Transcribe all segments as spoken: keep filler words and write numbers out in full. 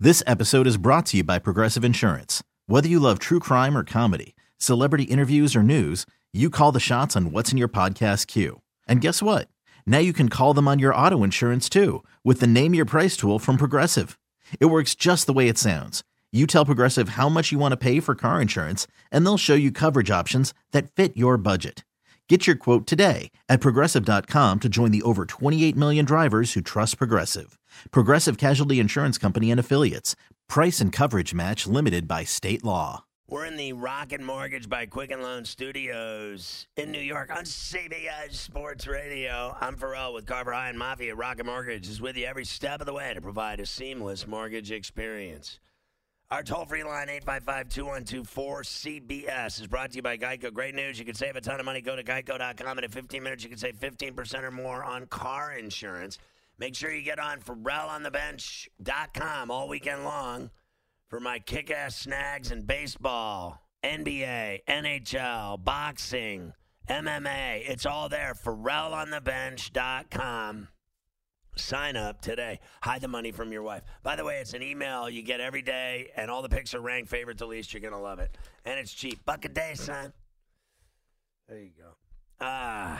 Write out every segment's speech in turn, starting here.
This episode is brought to you by Progressive Insurance. Whether you love true crime or comedy, celebrity interviews or news, you call the shots on what's in your podcast queue. And guess what? Now you can call them on your auto insurance too with the Name Your Price tool from Progressive. It works just the way it sounds. You tell Progressive how much you want to pay for car insurance, and they'll show you coverage options that fit your budget. Get your quote today at Progressive dot com to join the over twenty-eight million drivers who trust Progressive. Progressive Casualty Insurance Company and Affiliates. Price and coverage match limited by state law. We're in the Rocket Mortgage by Quicken Loan Studios in New York on C B S Sports Radio. I'm Pharrell with Carver High and Mafia. Rocket Mortgage is with you every step of the way to provide a seamless mortgage experience. Our toll-free line, eight five five, two one two, four C B S, is brought to you by Geico. Great news. You can save a ton of money. Go to geico dot com, and in fifteen minutes, you can save fifteen percent or more on car insurance. Make sure you get on Pharrell on the bench dot com all weekend long for my kick-ass snags in baseball, N B A, N H L, boxing, M M A. It's all there. Pharrell on the bench dot com. Sign up today. Hide the money from your wife. By the way, it's an email you get every day, and all the picks are ranked favorite to least. You're going to love it. And it's cheap. Buck a day, son. There you go. Ah.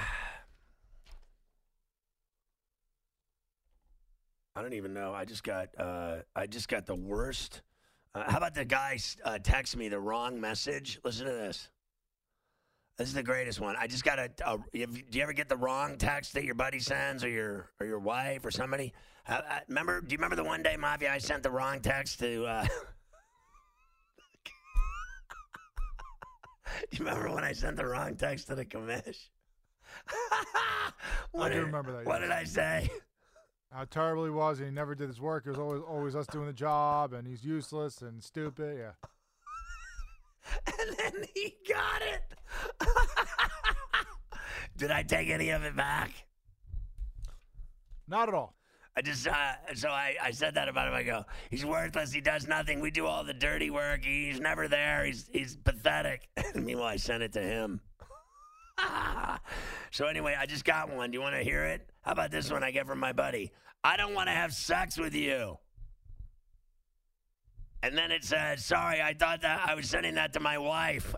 I don't even know. I just got uh, I just got the worst. Uh, how about the guy uh, text me the wrong message? Listen to this. This is the greatest one. I just got a, a. Do you ever get the wrong text that your buddy sends, or your or your wife, or somebody? Uh, uh, remember? Do you remember the one day, Mafia, I sent the wrong text to? Uh... Do you remember when I sent the wrong text to the commish? I do remember that. What yes. did I say? How terrible he was, and he never did his work. It was always always us doing the job, and he's useless and stupid. Yeah. And then he got it. Did I take any of it back? Not at all. I just, uh, so I, I said that about him. I go, he's worthless. He does nothing. We do all the dirty work. He's never there. He's he's pathetic. And meanwhile, I sent it to him. So anyway, I just got one. Do you want to hear it? How about this one I get from my buddy? I don't want to have sex with you. And then it says, sorry, I thought that I was sending that to my wife.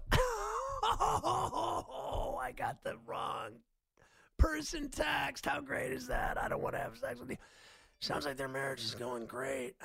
Oh, I got the wrong person text. How great is that? I don't want to have sex with you. Sounds like their marriage is going great.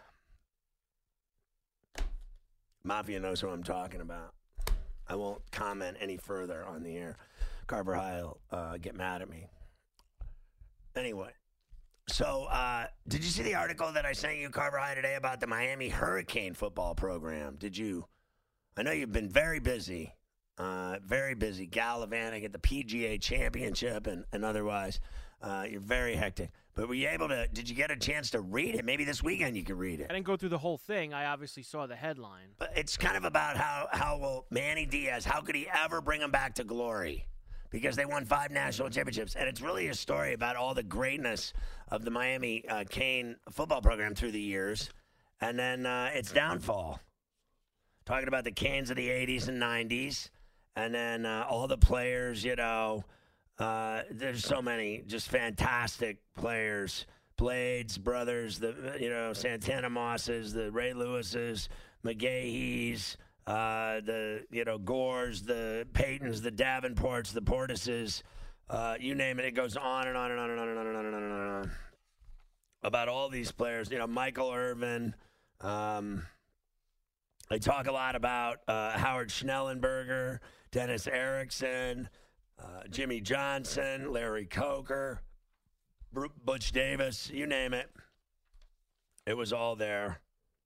Mafia knows who I'm talking about. I won't comment any further on the air. Carver High will uh, get mad at me. Anyway. So, uh, did you see the article that I sent you, Carver High, today about the Miami Hurricane football program? Did you? I know you've been very busy, uh, very busy gallivanting at the P G A Championship and, and otherwise. Uh, you're very hectic. But were you able to, did you get a chance to read it? Maybe this weekend you could read it. I didn't go through the whole thing. I obviously saw the headline. But it's kind of about how, how will Manny Diaz, how could he ever bring him back to glory? Because they won five national championships. And it's really a story about all the greatness of the Miami uh, Cane football program through the years. And then uh, its downfall. Talking about the Canes of the eighties and nineties. And then uh, all the players, you know. Uh, there's so many just fantastic players. Blades, brothers, the you know, Santana Mosses, the Ray Lewises, McGahees. Uh, the, you know, Gores, the Paytons, the Davenports, the Portises, uh, you name it. It goes on and on and on and on and on and on and on and on. About all these players, you know, Michael Irvin. Um, they talk a lot about uh, Howard Schnellenberger, Dennis Erickson, uh, Jimmy Johnson, Larry Coker, Butch Davis, you name it. It was all there.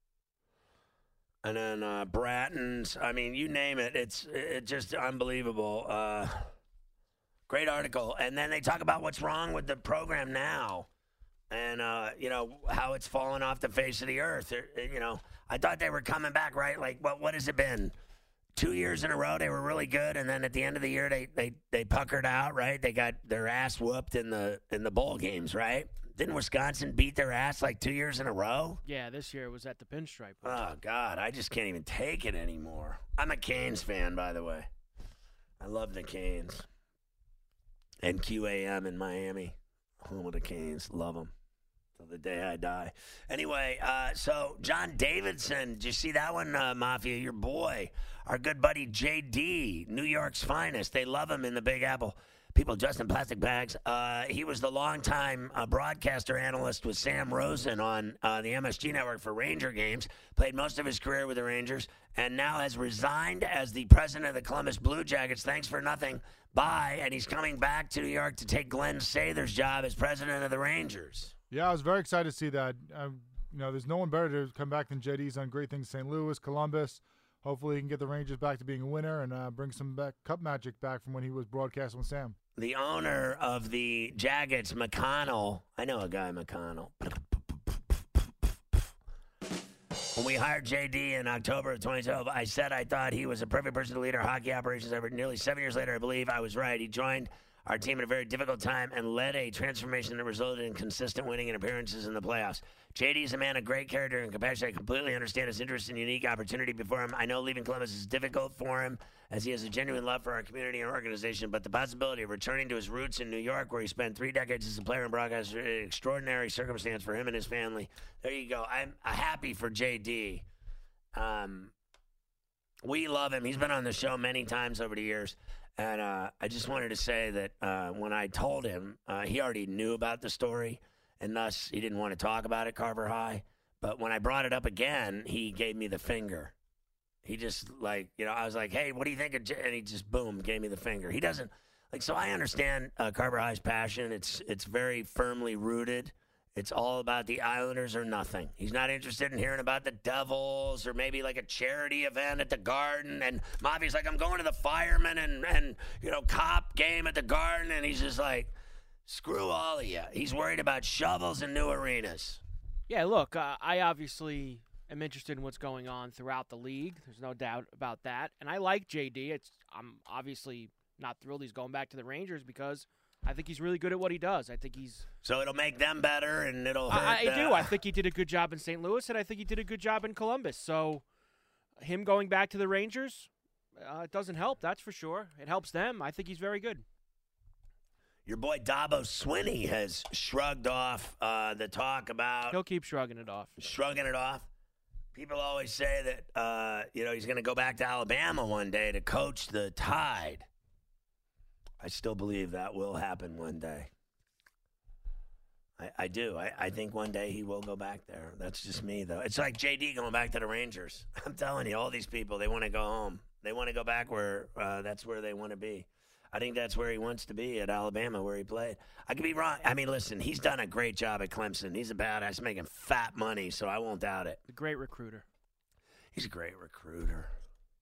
And then uh, Bratton's, I mean, you name it. It's it's just unbelievable. Uh, great article. And then they talk about what's wrong with the program now and, uh, you know, how it's fallen off the face of the earth. It, you know, I thought they were coming back, right? Like, what what has it been? Two years in a row, they were really good. And then at the end of the year, they, they, they puckered out, right? They got their ass whooped in the in the bowl games, right? Didn't Wisconsin beat their ass like two years in a row? Yeah, this year it was at the Pinstripe. Oh, God, I just can't even take it anymore. I'm a Canes fan, by the way. I love the Canes. And Q A M in Miami, home of the Canes. Love them. till the day I die. Anyway, uh, so John Davidson, did you see that one, uh, Mafia? Your boy, our good buddy J D, New York's finest. They love him in the Big Apple. People dressed in plastic bags. Uh, he was the longtime uh, broadcaster analyst with Sam Rosen on uh, the M S G network for Ranger games. Played most of his career with the Rangers, and now has resigned as the president of the Columbus Blue Jackets. Thanks for nothing. Bye. And he's coming back to New York to take Glenn Sather's job as president of the Rangers. Yeah, I was very excited to see that. Um, you know, there's no one better to come back than J D. He's done great things in Saint Louis, Columbus. Hopefully he can get the Rangers back to being a winner and uh, bring some back, cup magic back from when he was broadcasting with Sam. The owner of the Jackets, McConnell. I know a guy, McConnell. When we hired J D in October of twenty twelve, I said I thought he was a perfect person to lead our hockey operations ever. Nearly seven years later, I believe I was right. He joined our team at a very difficult time and led a transformation that resulted in consistent winning and appearances in the playoffs. J D is a man of great character and compassion. I completely understand his interest and unique opportunity before him. I know leaving Columbus is difficult for him as he has a genuine love for our community and organization, but the possibility of returning to his roots in New York, where he spent three decades as a player and broadcaster, is an extraordinary circumstance for him and his family. There you go. I'm happy for J D. Um, we love him. He's been on the show many times over the years. And uh, I just wanted to say that uh, when I told him, uh, he already knew about the story, and thus he didn't want to talk about it, Carver High. But when I brought it up again, he gave me the finger. He just, like, you know, I was like, hey, what do you think of J-? And he just, boom, gave me the finger. He doesn't, like, so I understand uh, Carver High's passion. It's, it's very firmly rooted. It's all about the Islanders or nothing. He's not interested in hearing about the Devils or maybe like a charity event at the Garden. And Mafia's like, I'm going to the firemen and, and, you know, cop game at the Garden. And he's just like, screw all of you. He's worried about shovels and new arenas. Yeah, look, uh, I obviously am interested in what's going on throughout the league. There's no doubt about that. And I like J D. It's I'm obviously not thrilled he's going back to the Rangers because I think he's really good at what he does. I think he's so it'll make them better, and it'll. Hurt I, I the... do. I think he did a good job in Saint Louis, and I think he did a good job in Columbus. So, him going back to the Rangers, uh, it doesn't help. That's for sure. It helps them. I think he's very good. Your boy Dabo Swinney has shrugged off uh, the talk about. He'll keep shrugging it off. Shrugging it off. People always say that uh, you know he's going to go back to Alabama one day to coach the Tide. I still believe that will happen one day. I, I do. I, I think one day he will go back there. That's just me, though. It's like J D going back to the Rangers. I'm telling you, all these people, they want to go home. They want to go back where uh, that's where they want to be. I think that's where he wants to be, at Alabama, where he played. I could be wrong. I mean, listen, he's done a great job at Clemson. He's a badass, making fat money, so I won't doubt it. A great recruiter. He's a great recruiter.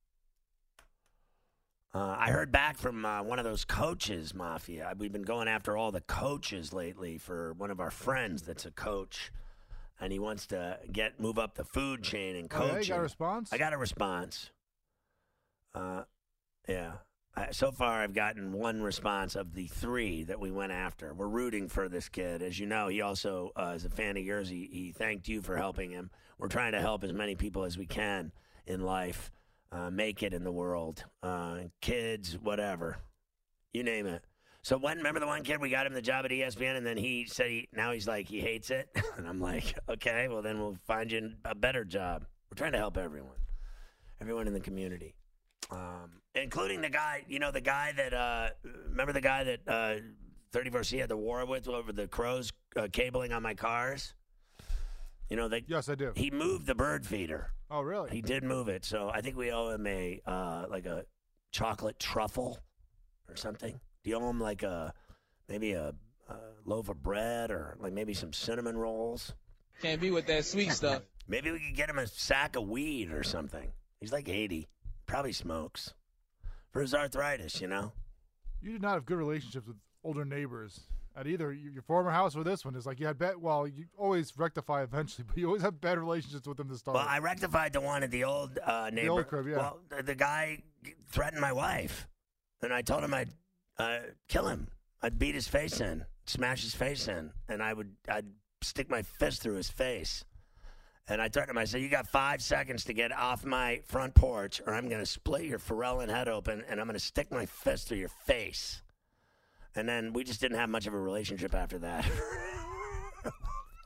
Uh, I heard back from uh, one of those coaches, Mafia. We've been going after all the coaches lately for one of our friends that's a coach, and he wants to get move up the food chain in coaching. Oh, yeah, you got a response? I got a response. Uh, yeah. I, so far, I've gotten one response of the three that we went after. We're rooting for this kid. As you know, he also uh, is a fan of yours. He, he thanked you for helping him. We're trying to help as many people as we can in life. Uh, make it in the world, uh, kids, whatever, you name it. So when, remember the one kid, we got him the job at E S P N, and then he said he, now he's like, he hates it. And I'm like, okay, well then we'll find you a better job. We're trying to help everyone, everyone in the community, um, including the guy, you know, the guy that, uh, remember the guy that uh, thirty-four C had the war with over the crows uh, cabling on my cars? You know, they, yes, I do. He moved the bird feeder. Oh, really? He did move it, so I think we owe him a uh, like a chocolate truffle or something. Do you owe him like a maybe a, a loaf of bread or like maybe some cinnamon rolls? Can't be with that sweet stuff. Maybe we could get him a sack of weed or something. He's like eighty, probably smokes for his arthritis, you know. You did not have good relationships with older neighbors at either your former house or this one. It's like you had bad, well, you always rectify eventually, but you always have bad relationships with them to start. Well, I rectified the one at the old uh, neighbor. The old crib, yeah. Well, the, the guy threatened my wife, and I told him I'd uh, kill him. I'd beat his face in, smash his face in, and I would I'd stick my fist through his face. And I threatened him. I said, you got five seconds to get off my front porch, or I'm going to split your Pharrellin head open, and I'm going to stick my fist through your face. And then we just didn't have much of a relationship after that.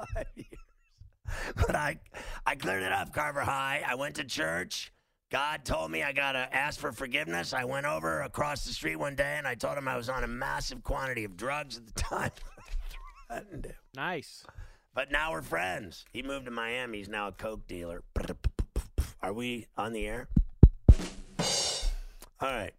five years. But I, I cleared it up, Carver High. I went to church. God told me I got to ask for forgiveness. I went over across the street one day, and I told him I was on a massive quantity of drugs at the time. I threatened him. Nice. But now we're friends. He moved to Miami. He's now a coke dealer. Are we on the air? All right.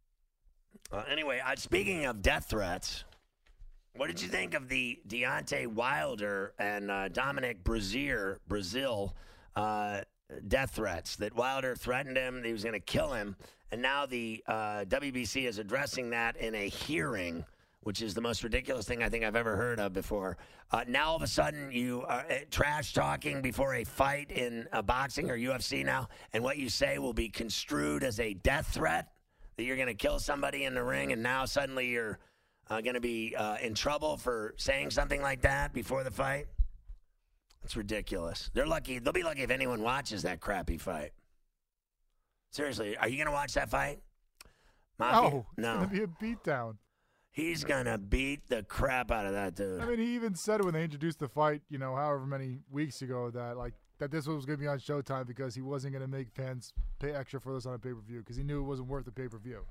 Uh, anyway, uh, speaking of death threats, what did you think of the Deontay Wilder and uh, Dominic Brazier, Brazil, uh, death threats? That Wilder threatened him, that he was going to kill him, and now the uh, W B C is addressing that in a hearing, which is the most ridiculous thing I think I've ever heard of before. Uh, now, all of a sudden, you are uh, trash-talking before a fight in uh, boxing or U F C now, and what you say will be construed as a death threat, that you're going to kill somebody in the ring, and now suddenly you're uh, going to be uh, in trouble for saying something like that before the fight? It's ridiculous. They're lucky. They'll be lucky if anyone watches that crappy fight. Seriously, are you going to watch that fight? Mafia? No, it's No. going to be a beatdown. He's going to beat the crap out of that dude. I mean, he even said when they introduced the fight, you know, however many weeks ago, that like that this was going to be on Showtime because he wasn't going to make fans pay extra for this on a pay-per-view because he knew it wasn't worth the pay-per-view.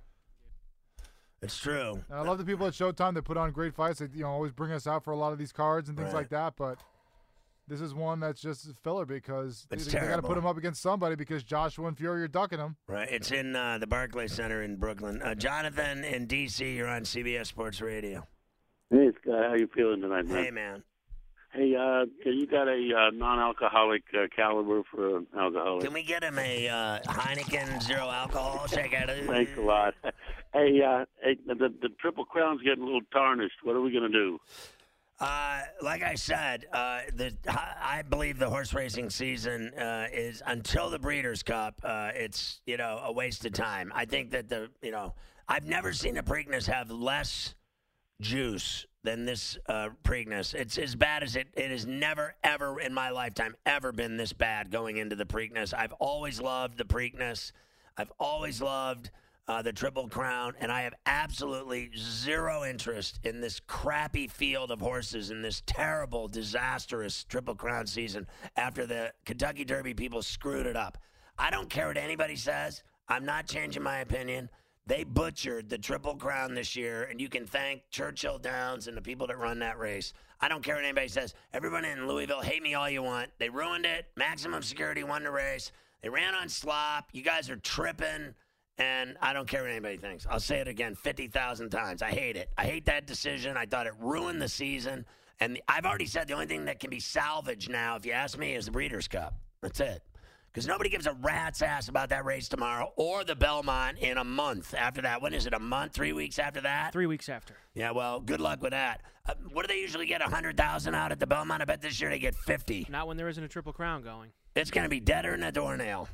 It's true. And I love the people at Showtime that put on great fights. They, you know, always bring us out for a lot of these cards and things Right. like that. But this is one that's just filler because It's they, they got to terrible. put him up against somebody because Joshua and Fury are ducking him. Right. It's in uh, the Barclays Center in Brooklyn. Uh, Jonathan in D C, you're on C B S Sports Radio. Hey, Scott, how you feeling tonight, man? Hey, man. Hey, uh, you got a uh, non-alcoholic uh, caliber for an alcoholic? Can we get him a uh, Heineken zero alcohol? Check out it. Thanks a lot. Hey, uh, hey the, the Triple Crown's getting a little tarnished. What are we going to do? Uh, like I said, uh, the I believe the horse racing season uh, is until the Breeders' Cup. Uh, it's you know a waste of time. I think that the you know I've never seen a Preakness have less juice than this uh, Preakness. It's as bad as it. It has never ever in my lifetime ever been this bad going into the Preakness. I've always loved the Preakness. I've always loved. Uh, the Triple Crown, and I have absolutely zero interest in this crappy field of horses in this terrible, disastrous Triple Crown season after the Kentucky Derby people screwed it up. I don't care what anybody says. I'm not changing my opinion. They butchered the Triple Crown this year, and you can thank Churchill Downs and the people that run that race. I don't care what anybody says. Everyone in Louisville, hate me all you want. They ruined it. Maximum Security won the race. They ran on slop. You guys are tripping. And I don't care what anybody thinks. I'll say it again fifty thousand times. I hate it. I hate that decision. I thought it ruined the season. And the, I've already said the only thing that can be salvaged now, if you ask me, is the Breeders' Cup. That's it. Because nobody gives a rat's ass about that race tomorrow or the Belmont in a month after that. When is it, a month, three weeks after that? Three weeks after. Yeah, well, good luck with that. Uh, what do they usually get, one hundred thousand out at the Belmont? I bet this year they get fifty. Not when there isn't a Triple Crown going. It's going to be deader than a doornail.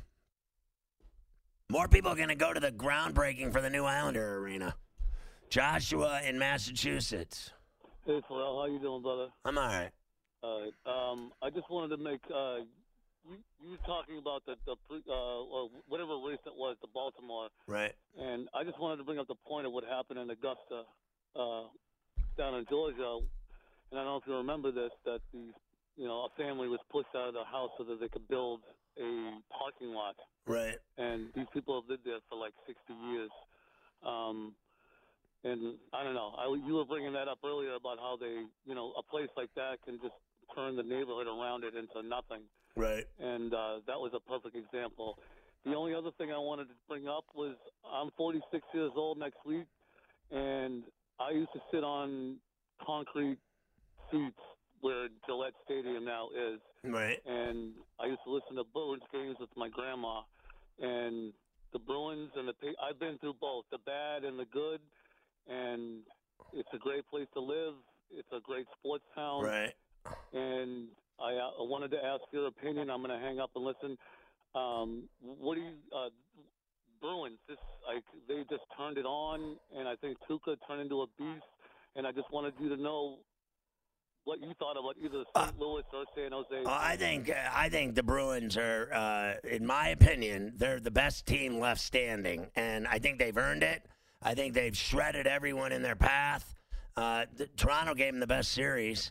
More people are going to go to the groundbreaking for the new Islander Arena. Joshua in Massachusetts. Hey, Pharrell, how you doing, brother? I'm all right. All right. Um, I just wanted to make uh, you, you were talking about the, the pre, uh, or whatever race it was, the Baltimore, Right. and I just wanted to bring up the point of what happened in Augusta, uh, down in Georgia. And I don't know if you remember this, that the you know a family was pushed out of their house so that they could build a parking lot. Right. And these people have lived there for like sixty years. Um, and I don't know. I, you were bringing that up earlier about how they, you know, a place like that can just turn the neighborhood around it into nothing. Right. And uh, that was a perfect example. The only other thing I wanted to bring up was I'm forty-six years old next week, and I used to sit on concrete seats where Gillette Stadium now is. Right. And I used to listen to Bruins games with my grandma. And the Bruins and the – I've been through both, the bad and the good. And it's a great place to live. It's a great sports town. Right. And I, I wanted to ask your opinion. I'm going to hang up and listen. Um, what do you uh, – Bruins, this, like, they just turned it on. And I think Tuca turned into a beast. And I just wanted you to know – what you thought about either Saint Louis or San Jose. Well, I think uh, I think the Bruins are, uh, in my opinion, they're the best team left standing, and I think they've earned it. I think they've shredded everyone in their path. Uh, the, Toronto gave them the best series,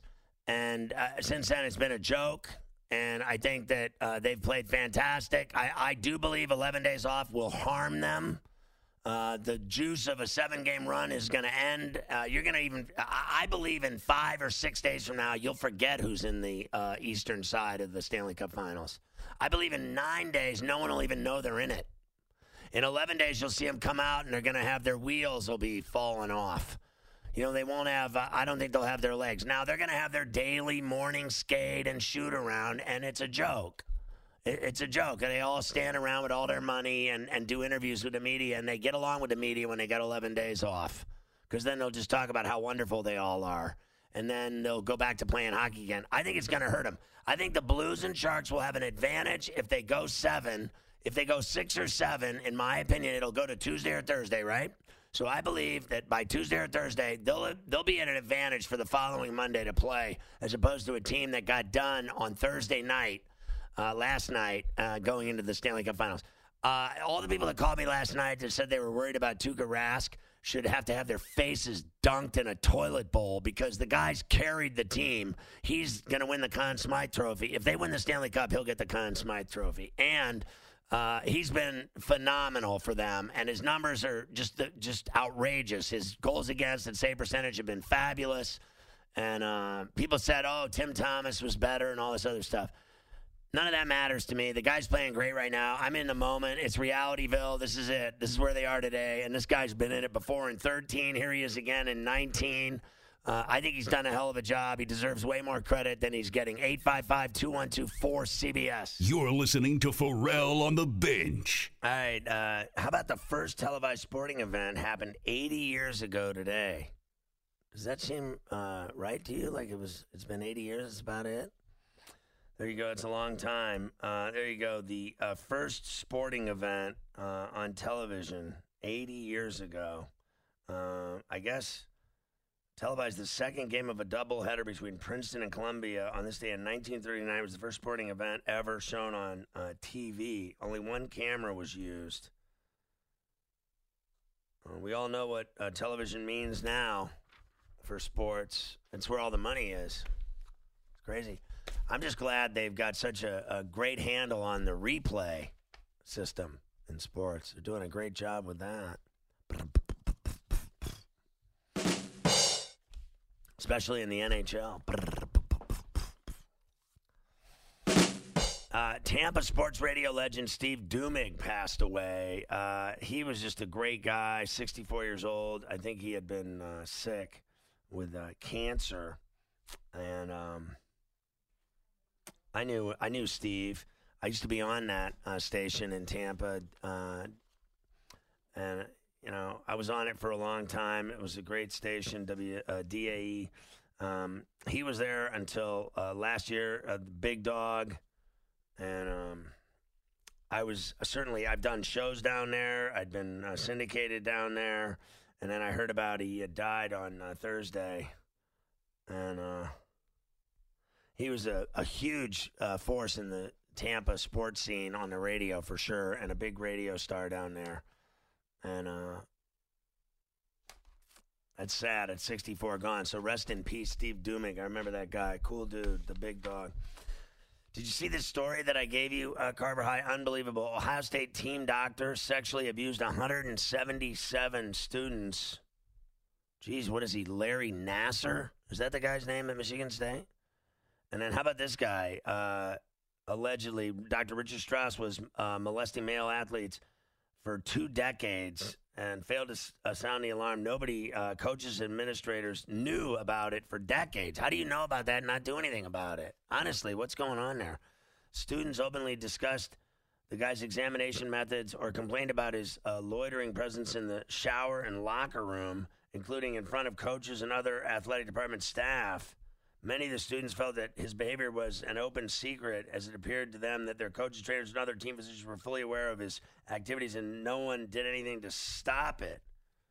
and uh, since then it's been a joke. And I think that uh, they've played fantastic. I, I do believe eleven days off will harm them. Uh, the juice of a seven-game run is going to end. Uh, you're going to even – I believe in five or six days from now, you'll forget who's in the uh, eastern side of the Stanley Cup Finals. I believe in nine days, no one will even know they're in it. In eleven days, you'll see them come out, and they're going to have their wheels will be falling off. You know, they won't have, uh, I don't think they'll have their legs. Now, they're going to have their daily morning skate and shoot around, and it's a joke. It, it's a joke. And they all stand around with all their money and, and do interviews with the media, and they get along with the media when they get eleven days off. Because then they'll just talk about how wonderful they all are. And then they'll go back to playing hockey again. I think it's going to hurt them. I think the Blues and Sharks will have an advantage if they go seven. If they go six or seven, in my opinion, it'll go to Tuesday or Thursday, right? So I believe that by Tuesday or Thursday, they'll they'll be at an advantage for the following Monday to play, as opposed to a team that got done on Thursday night, uh, last night, uh, going into the Stanley Cup Finals. Uh, all the people that called me last night that said they were worried about Tuukka Rask should have to have their faces dunked in a toilet bowl because the guy's carried the team. He's going to win the Conn Smythe Trophy. If they win the Stanley Cup, he'll get the Conn Smythe Trophy. And Uh, he's been phenomenal for them, and his numbers are just just outrageous. His goals against and save percentage have been fabulous. And uh, people said, oh, Tim Thomas was better and all this other stuff. None of that matters to me. The guy's playing great right now. I'm in the moment. It's Realityville. This is it. This is where they are today. And this guy's been in it before in thirteen. Here he is again in nineteen. Uh, I think he's done a hell of a job. He deserves way more credit than he's getting. eight five five, two one two, four C B S. You're listening to Pharrell on the Bench. All right. Uh, how about the first televised sporting event happened eighty years ago today? Does that seem uh, right to you? Like it was, it's been eighty years. That's about it. There you go. It's a long time. Uh, there you go. The uh, first sporting event uh, on television eighty years ago. Uh, I guess televised the second game of a doubleheader between Princeton and Columbia on this day in nineteen thirty-nine. It was the first sporting event ever shown on uh, T V. Only one camera was used. Uh, we all know what uh, television means now for sports. It's where all the money is. It's crazy. I'm just glad they've got such a, a great handle on the replay system in sports. They're doing a great job with that. Especially in the N H L. Uh, Tampa sports radio legend Steve Dumig passed away. Uh, he was just a great guy, sixty-four years old. I think he had been uh, sick with uh, cancer. And um, I knew I knew Steve. I used to be on that uh, station in Tampa. Uh, and... You know, I was on it for a long time. It was a great station, W uh, D A E. Um, he was there until uh, last year, uh, Big Dog. And um, I was certainly, I've done shows down there. I'd been uh, syndicated down there. And then I heard about he had died on uh, Thursday. And uh, he was a, a huge uh, force in the Tampa sports scene on the radio for sure, and a big radio star down there. And uh, that's sad. At sixty-four, gone. So rest in peace, Steve Dumig. I remember that guy. Cool dude, the big dog. Did you see this story that I gave you, uh, Carver High? Unbelievable. Ohio State team doctor sexually abused one hundred seventy-seven students. Geez, what is he, Larry Nassar? Is that the guy's name at Michigan State? And then how about this guy? Uh, allegedly, Doctor Richard Strauss was uh, molesting male athletes for two decades and failed to uh, sound the alarm. Nobody, uh, coaches, administrators, knew about it for decades. How do you know about that and not do anything about it? Honestly, what's going on there? Students openly discussed the guy's examination methods or complained about his uh, loitering presence in the shower and locker room, including in front of coaches and other athletic department staff. Many of the students felt that his behavior was an open secret, as it appeared to them that their coaches, trainers, and other team physicians were fully aware of his activities, and no one did anything to stop it.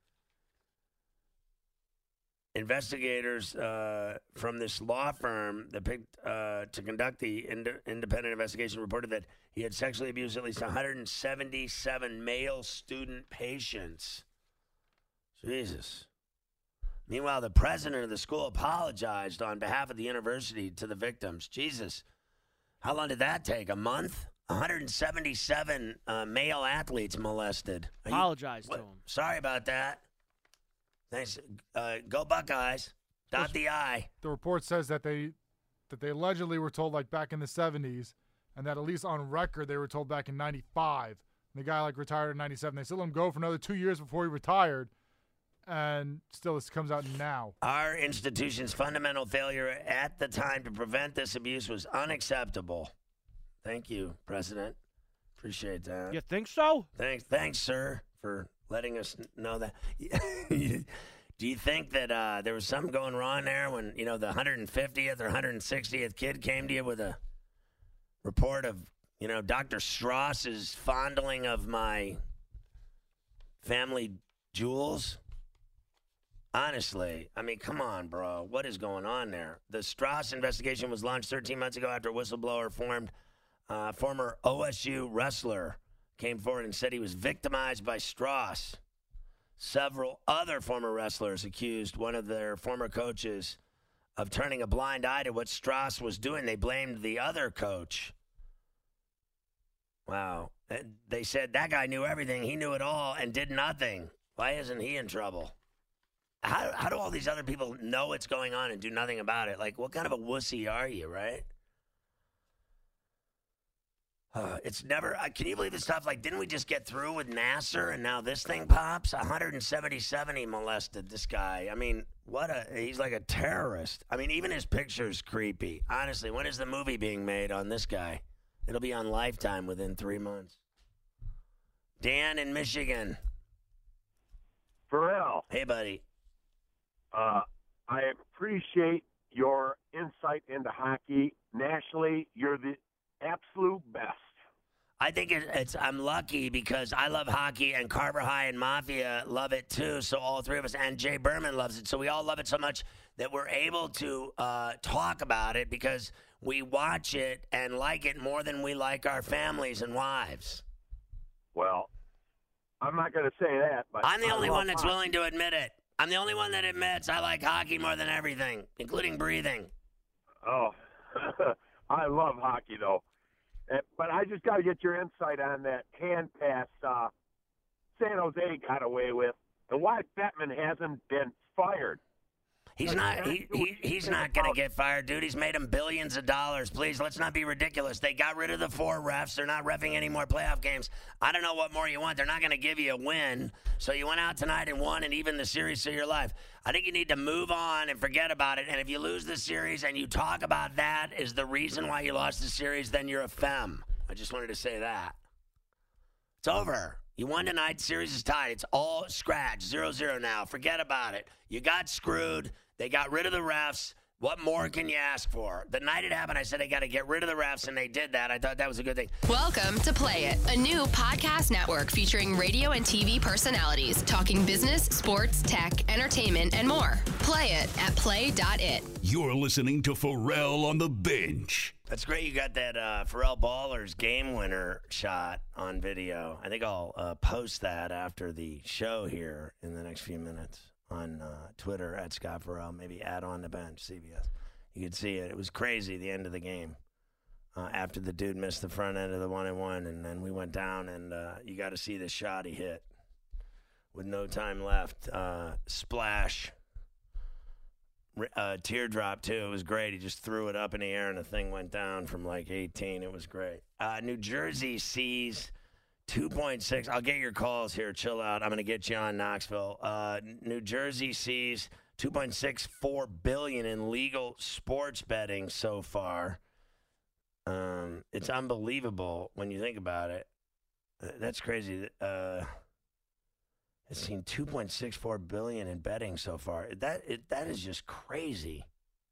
Investigators uh, from this law firm that picked uh, to conduct the ind- independent investigation reported that he had sexually abused at least one hundred seventy-seven male student patients. Jesus. Meanwhile, the president of the school apologized on behalf of the university to the victims. Jesus, how long did that take? A month? one hundred seventy-seven uh, male athletes molested. Are you- Apologize to what- him. Sorry about that. Thanks. Uh, go Buckeyes. Dot the I. The report says that they that they allegedly were told like back in the seventies, and that at least on record they were told back in ninety-five. And the guy like retired in ninety-seven. They still let him go for another two years before he retired, and still this comes out now. Our institution's fundamental failure at the time to prevent this abuse was unacceptable. Thank you, President. Appreciate that. You think so? Thanks, thanks, sir, for letting us know that. Do you think that uh, there was something going wrong there when, you know, the one hundred fiftieth or one hundred sixtieth kid came to you with a report of, you know, Doctor Strauss's fondling of my family jewels? Honestly, I mean, come on, bro. What is going on there? The Strauss investigation was launched thirteen months ago after a whistleblower formed, uh, former O S U wrestler came forward and said he was victimized by Strauss. Several other former wrestlers accused one of their former coaches of turning a blind eye to what Strauss was doing. They blamed the other coach. Wow. They said that guy knew everything. He knew it all and did nothing. Why isn't he in trouble? How, how do all these other people know what's going on and do nothing about it? Like, what kind of a wussy are you, right? Uh, it's never, uh, can you believe this stuff? Like, didn't we just get through with Nasser and now this thing pops? one hundred seventy-seven he molested this guy. I mean, what a, he's like a terrorist. I mean, even his picture's creepy. Honestly, when is the movie being made on this guy? It'll be on Lifetime within three months. Dan in Michigan. Pharrell. Hey, buddy. Uh, I appreciate your insight into hockey. Nationally, you're the absolute best. I think it, it's I'm lucky because I love hockey and Carver High and Mafia love it too. So all three of us, and Jay Berman loves it. So we all love it so much that we're able to uh, talk about it because we watch it and like it more than we like our families and wives. Well, I'm not going to say that, but I'm the I only love one that's hockey. willing to admit it. I'm the only one that admits I like hockey more than everything, including breathing. Oh, I love hockey, though. Uh, But I just got to get your insight on that hand pass uh, San Jose got away with, and why Bettman hasn't been fired. He's not. He, he he's not gonna get fired, dude. He's made him billions of dollars. Please, let's not be ridiculous. They got rid of the four refs. They're not reffing any more playoff games. I don't know what more you want. They're not gonna give you a win. So you went out tonight and won, and even the series of your life. I think you need to move on and forget about it. And if you lose the series and you talk about that is the reason why you lost the series, then you're a femme. I just wanted to say that. It's over. You won tonight. Series is tied. It's all scratch. zero zero now. Forget about it. You got screwed. They got rid of the refs. What more can you ask for? The night it happened, I said they got to get rid of the refs, and they did that. I thought that was a good thing. Welcome to Play It, a new podcast network featuring radio and T V personalities talking business, sports, tech, entertainment, and more. Play it at play dot it. You're listening to Pharrell on the Bench. That's great. You got that uh, Pharrell Ballers game winner shot on video. I think I'll uh, post that after the show here in the next few minutes on uh, Twitter at Scott Pharrell. Maybe add on the bench, C B S. You could see it. It was crazy, the end of the game. Uh, after the dude missed the front end of the one and one, and then we went down, and uh, you got to see the shot he hit with no time left. Uh, splash. Uh, teardrop, too. It was great. He just threw it up in the air, and the thing went down from like eighteen. It was great. Uh, New Jersey sees two point six. I'll get your calls here. Chill out. I'm going to get you on Knoxville. Uh, New Jersey sees two point six four billion dollars in legal sports betting so far. Um, it's unbelievable when you think about it. That's crazy. Uh, it's seen two point six four billion dollars in betting so far. That it, that is just crazy.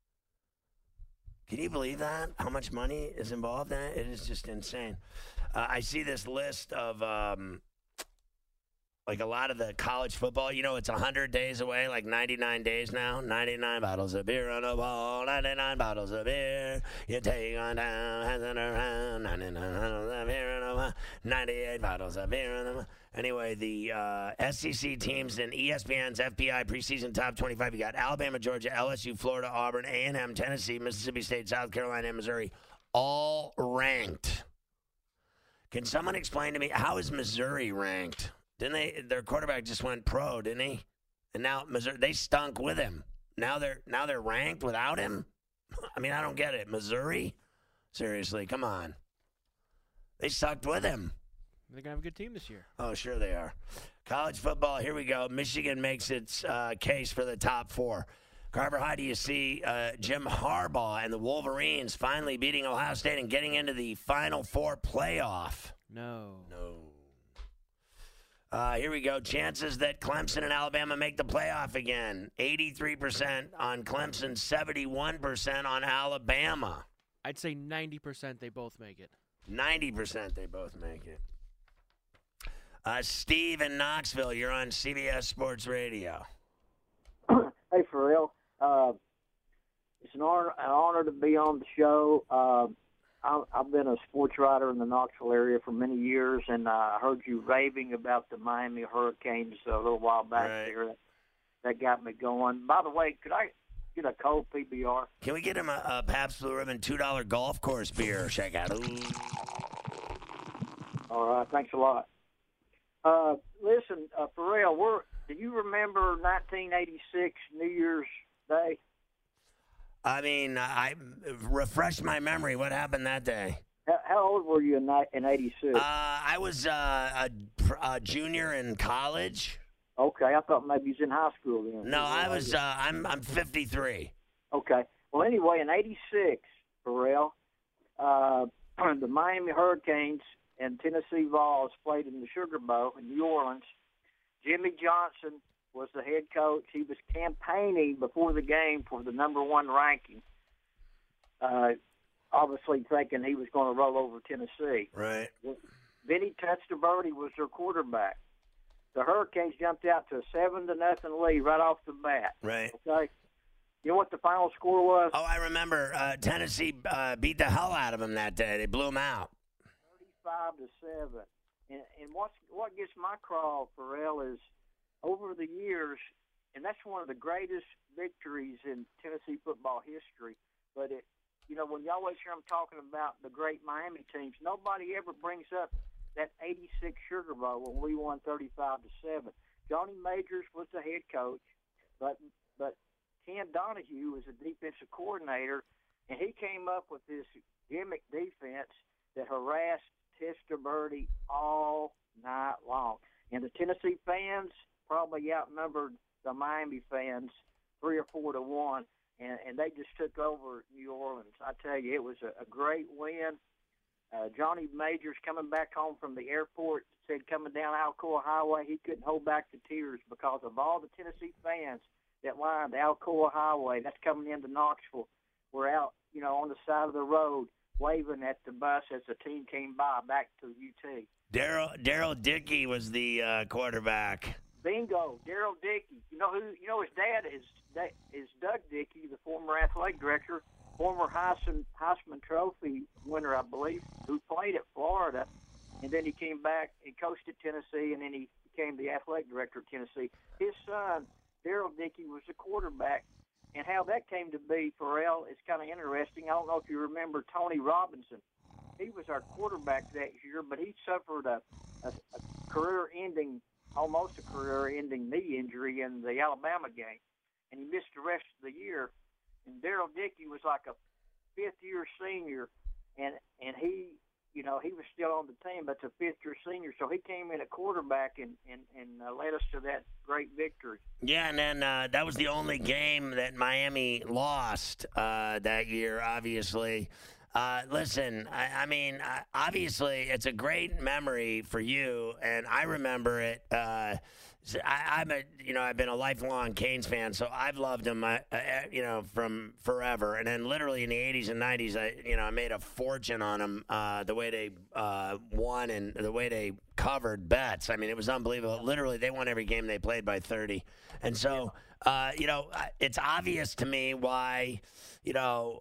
Can you believe that? How much money is involved in it? It is just insane. Uh, I see this list of um, like a lot of the college football, you know, it's one hundred days away, like ninety-nine days now. ninety-nine bottles of beer on a wall, ninety-nine bottles of beer. You take on down, has it around, ninety-nine bottles of beer on a wall, ninety-eight bottles of beer on a wall. Anyway, the uh, S E C teams in E S P N's F B I preseason top twenty-five, you got Alabama, Georgia, L S U, Florida, Auburn, A and M, Tennessee, Mississippi State, South Carolina, and Missouri, all ranked. Can someone explain to me, how is Missouri ranked? Didn't they? Their quarterback just went pro, didn't he? And now Missouri, they stunk with him. Now they're now they're ranked without him. I mean, I don't get it. Missouri, seriously, come on. They sucked with him. They're gonna have a good team this year. Oh, sure they are. College football. Here we go. Michigan makes its uh, case for the top four. Carver, how do you see uh, Jim Harbaugh and the Wolverines finally beating Ohio State and getting into the Final Four playoff? No. No. Uh, here we go. Chances that Clemson and Alabama make the playoff again. eighty-three percent on Clemson, seventy-one percent on Alabama. I'd say ninety percent they both make it. ninety percent they both make it. Uh, Steve in Knoxville, you're on C B S Sports Radio. Hey, Pharrell. Uh, it's an honor, an honor to be on the show. Uh, I, I've been a sports writer in the Knoxville area for many years, and uh, I heard you raving about the Miami Hurricanes a little while back Right. there. That, that got me going. By the way, could I get a cold P B R? Can we get him a, a Pabst Blue Ribbon two dollar golf course beer? Check out. Ooh. All right, thanks a lot. Uh, listen, uh, Pharrell, we're, do you remember nineteen eighty-six New Year's Day? I mean, I refresh my memory. What happened that day? How, how old were you in, ni- in eighty-six? Uh, I was uh, a, a junior in college. Okay, I thought maybe you was in high school then. No, I was. Uh, I'm. I'm fifty-three. Okay. Well, anyway, in eighty-six, Pharrell, uh, the Miami Hurricanes and Tennessee Vols played in the Sugar Bowl in New Orleans. Jimmy Johnson was the head coach. He was campaigning before the game for the number one ranking, uh, obviously thinking he was going to roll over Tennessee. Right. Vinny Testaverde was their quarterback. The Hurricanes jumped out to a seven to nothing lead right off the bat. Right. Okay. You know what the final score was? Oh, I remember. Uh, Tennessee uh, beat the hell out of them that day. They blew them out. Five to seven, and and what's what gets my crawl, Pharrell, is over the years, and that's one of the greatest victories in Tennessee football history. But it, you know, when you always hear them talking about the great Miami teams, nobody ever brings up that eighty-six Sugar Bowl when we won thirty-five to seven. Johnny Majors was the head coach, but but Ken Donahue was the defensive coordinator, and he came up with this gimmick defense that harassed Testaverde all night long. And the Tennessee fans probably outnumbered the Miami fans three or four to one, and, and they just took over New Orleans. I tell you, it was a, a great win. Uh, Johnny Majors coming back home from the airport said coming down Alcoa Highway, he couldn't hold back the tears because of all the Tennessee fans that lined the Alcoa Highway. That's coming into Knoxville. We're out, you know, on the side of the road, waving at the bus as the team came by back to U T. Daryl Daryl Dickey was the uh, quarterback. Bingo, Daryl Dickey. You know who? You know his dad is is Doug Dickey, the former athletic director, former Heisman Heisman Trophy winner, I believe, who played at Florida, and then he came back and coached at Tennessee, and then he became the athletic director at Tennessee. His son, Daryl Dickey, was the quarterback. And how that came to be, Pharrell, is kind of interesting. I don't know if you remember Tony Robinson. He was our quarterback that year, but he suffered a, a, a career-ending, almost a career-ending knee injury in the Alabama game, and he missed the rest of the year. And Daryl Dickey was like a fifth-year senior, and and he, you know, he was still on the team, but it's a fifth-year senior, so he came in at quarterback and and and uh, led us to that great victory. Yeah, and then uh, that was the only game that Miami lost uh, that year, obviously. Uh, listen, I, I mean, uh, obviously, it's a great memory for you, and I remember it. Uh, I, I'm a, you know, I've been a lifelong Canes fan, so I've loved them, uh, uh, you know, from forever. And then, literally in the eighties and nineties, I, you know, I made a fortune on them. Uh, the way they uh, won and the way they covered bets. I mean, it was unbelievable. Literally, they won every game they played by thirty. And so, uh, you know, it's obvious to me why, you know,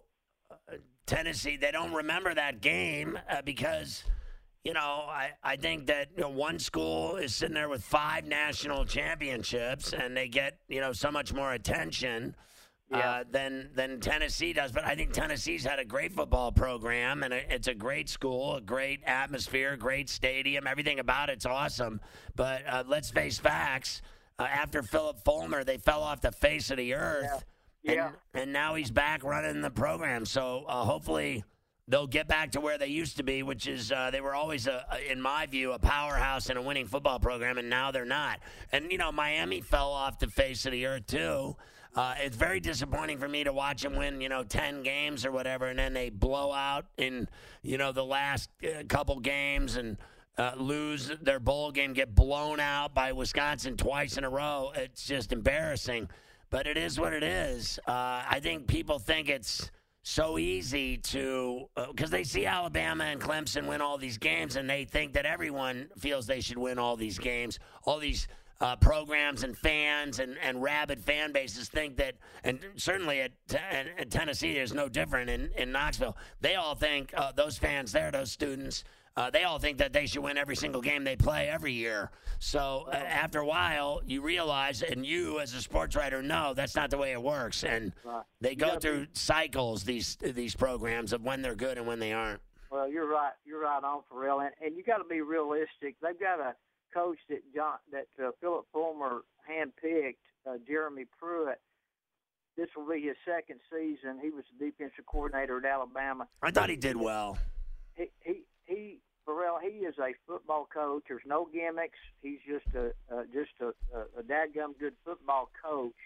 Tennessee, they don't remember that game uh, because, you know, I, I think that you know, one school is sitting there with five national championships and they get, you know, so much more attention. Yeah. Uh, than than Tennessee does, but I think Tennessee's had a great football program, and a, it's a great school, a great atmosphere, great stadium. Everything about it's awesome. But uh, let's face facts: uh, after Philip Fulmer, they fell off the face of the earth, yeah. Yeah. And, and now he's back running the program. So uh, hopefully they'll get back to where they used to be, which is uh, they were always, a, a, in my view, a powerhouse and a winning football program, and now they're not. And you know, Miami fell off the face of the earth too. Uh, it's very disappointing for me to watch them win, you know, ten games or whatever, and then they blow out in, you know, the last uh, couple games and uh, lose their bowl game, get blown out by Wisconsin twice in a row. It's just embarrassing, but it is what it is. Uh, I think people think it's so easy to because uh, they see Alabama and Clemson win all these games, and they think that everyone feels they should win all these games, all these Uh, programs and fans and, and rabid fan bases think that, and certainly at, at, at Tennessee, there's no different in, in Knoxville. They all think, uh, those fans there, those students, uh, they all think that they should win every single game they play every year. So uh, after a while, you realize, and you as a sports writer know, that's not the way it works. And they go through be- cycles, these these programs, of when they're good and when they aren't. Well, you're right. You're right on, Pharrell. And, and you got to be realistic. They've got a coach that John, that uh, Philip Fulmer handpicked, uh, Jeremy Pruitt. This will be his second season. He was the defensive coordinator at Alabama. I thought he did well. He he he. Pharrell, he is a football coach. There's no gimmicks. He's just a uh, just a, a, a dadgum good football coach.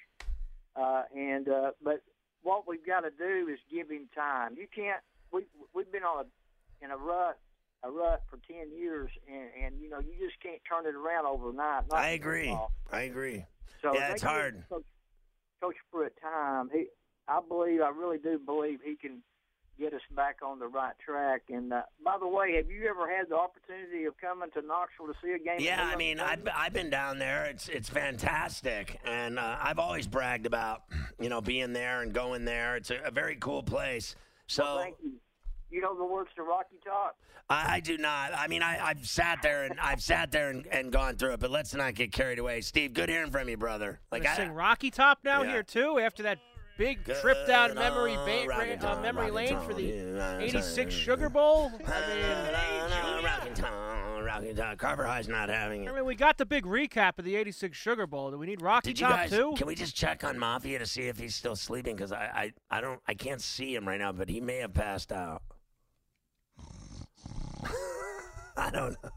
Uh, and uh, but what we've got to do is give him time. You can't. We we've been on a in a rut. a rut for ten years, and, and, you know, you just can't turn it around overnight. I agree. Football. I agree. So yeah, it's hard. Coach, Coach Pruitt time, he, I believe, I really do believe he can get us back on the right track. And, uh, by the way, have you ever had the opportunity of coming to Knoxville to see a game? Yeah, I mean, I've, I've been down there. It's it's fantastic. And uh, I've always bragged about, you know, being there and going there. It's a, a very cool place. So well, thank you. You know the words to Rocky Top? I, I do not. I mean, I, I've sat there and I've sat there and, and gone through it, but let's not get carried away. Steve, good hearing from you, brother. Like I sing Rocky Top now yeah. here too after that big good trip down memory ba- ra- uh, memory lane for the eighty-six Sugar Bowl. I mean, Rocky Top, Rocky Top. Carver High's not having it. I mean, we got the big recap of the eighty-six Sugar Bowl. Do we need Rocky Did you Top guys, too? Can we just check on Mafia to see if he's still sleeping? Because I, I, I don't, I can't see him right now, but he may have passed out. I don't know.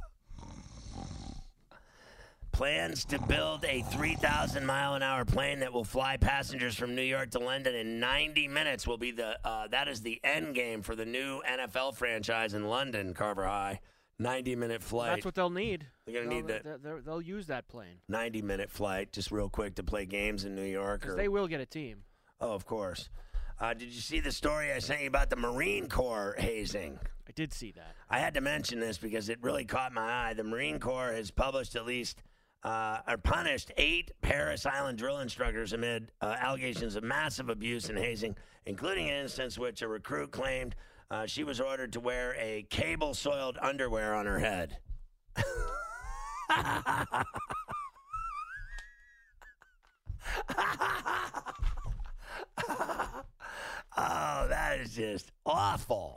Plans to build a three thousand mile an hour plane that will fly passengers from New York to London in ninety minutes will be the, uh, that is the end game for the new N F L franchise in London, Carver High. ninety minute flight. That's what they'll need. They're going to need that. They'll, they'll use that plane. ninety minute flight, just real quick to play games in New York. Because they will get a team. Oh, of course. Uh, did you see the story I sent you about the Marine Corps hazing? I did see that. I had to mention this because it really caught my eye. The Marine Corps has published at least, uh, or punished eight Paris Island drill instructors amid uh, allegations of massive abuse and hazing, including an instance which a recruit claimed uh, she was ordered to wear a cable-soiled underwear on her head. Oh, that is just awful.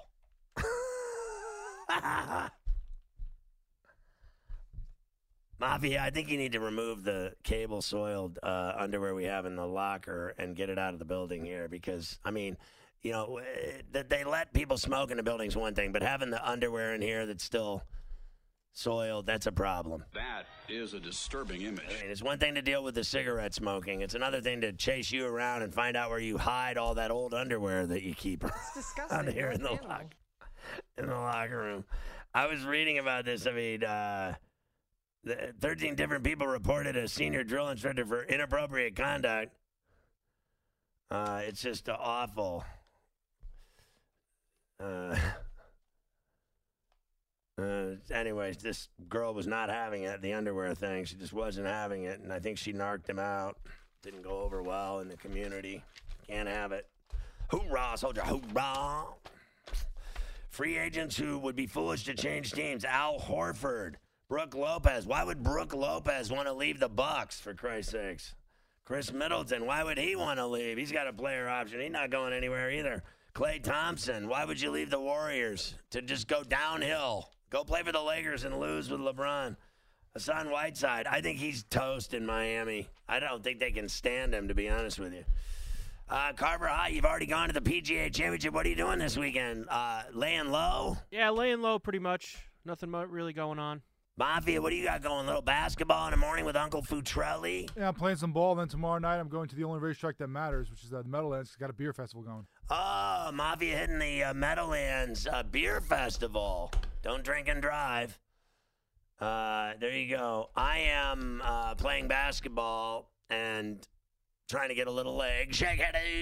Mafia, I think you need to remove the cable-soiled uh, underwear we have in the locker and get it out of the building here because, I mean, you know, that they let people smoke in the building is one thing, but having the underwear in here that's still soiled, that's a problem. That is a disturbing image. I mean, it's one thing to deal with the cigarette smoking. It's another thing to chase you around and find out where you hide all that old underwear that you keep out here in the, lock, in the locker room. I was reading about this. I mean, uh, the thirteen different people reported a senior drill instructor for inappropriate conduct. Uh, it's just uh, awful. Uh Uh, anyways, this girl was not having it, the underwear thing. She just wasn't having it, and I think she narked him out. Didn't go over well in the community. Can't have it. Hoorah, soldier, hoorah. Free agents who would be foolish to change teams. Al Horford, Brooke Lopez. Why would Brooke Lopez want to leave the Bucks, for Christ's sakes? Chris Middleton, why would he want to leave? He's got a player option. He's not going anywhere either. Klay Thompson, why would you leave the Warriors to just go downhill? Go play for the Lakers and lose with LeBron. Hassan Whiteside, I think he's toast in Miami. I don't think they can stand him, to be honest with you. Uh, Carver High, you've already gone to the P G A Championship. What are you doing this weekend? Uh, laying low? Yeah, laying low pretty much. Nothing mu- really going on. Mafia, what do you got going? A little basketball in the morning with Uncle Futrelli? Yeah, I'm playing some ball. Then tomorrow night I'm going to the only racetrack that matters, which is uh, the Meadowlands. It's got a beer festival going. Oh, Mafia hitting the uh, Meadowlands uh, Beer Festival. Don't drink and drive. Uh, there you go. I am uh, playing basketball and trying to get a little leg. Shake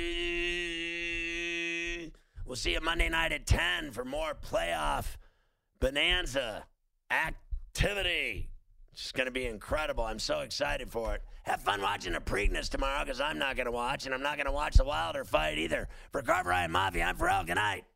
it. We'll see you Monday night at ten for more playoff bonanza activity. It's going to be incredible. I'm so excited for it. Have fun watching the Preakness tomorrow because I'm not going to watch, and I'm not going to watch the Wilder fight either. For Carver High and Mafia, I'm Pharrell. Good night.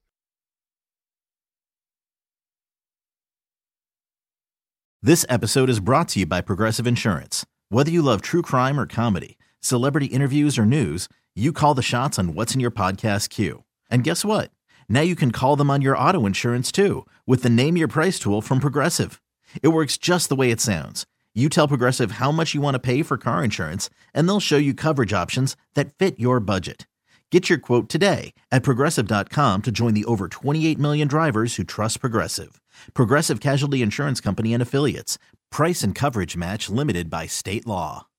This episode is brought to you by Progressive Insurance. Whether you love true crime or comedy, celebrity interviews or news, you call the shots on what's in your podcast queue. And guess what? Now you can call them on your auto insurance too with the Name Your Price tool from Progressive. It works just the way it sounds. You tell Progressive how much you want to pay for car insurance, and they'll show you coverage options that fit your budget. Get your quote today at Progressive dot com to join the over twenty-eight million drivers who trust Progressive. Progressive Casualty Insurance Company and Affiliates. Price and coverage match limited by state law.